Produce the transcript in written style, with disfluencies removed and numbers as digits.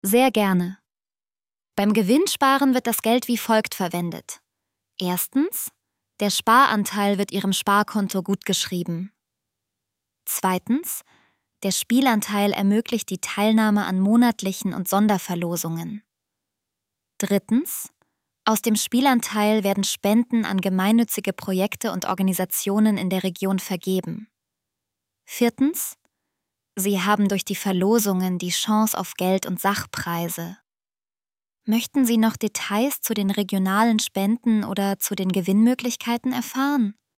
Sehr gerne. Beim Gewinnsparen wird das Geld wie folgt verwendet. Erstens, der Sparanteil wird Ihrem Sparkonto gutgeschrieben. Zweitens, der Spielanteil ermöglicht die Teilnahme an monatlichen und Sonderverlosungen. Drittens, aus dem Spielanteil werden Spenden an gemeinnützige Projekte und Organisationen in der Region vergeben. Viertens, Sie haben durch die Verlosungen die Chance auf Geld- und Sachpreise. Möchten Sie noch Details zu den regionalen Spenden oder zu den Gewinnmöglichkeiten erfahren?